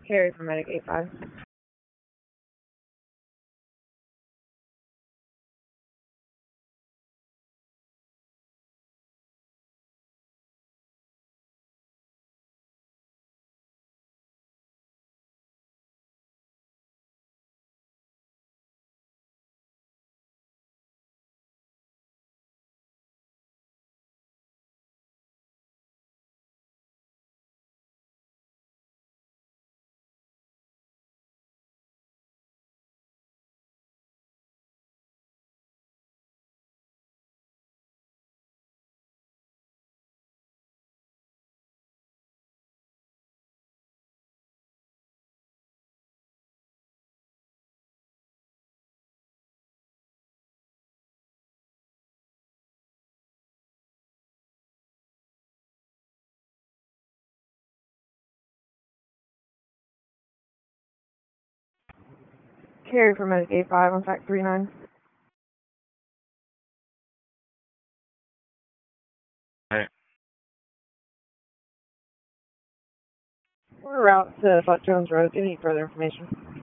Carry for Medic 85. Carry for Medic 85 on Fact 39. Alright. We're route to Buck Jones Road. Do you need further information?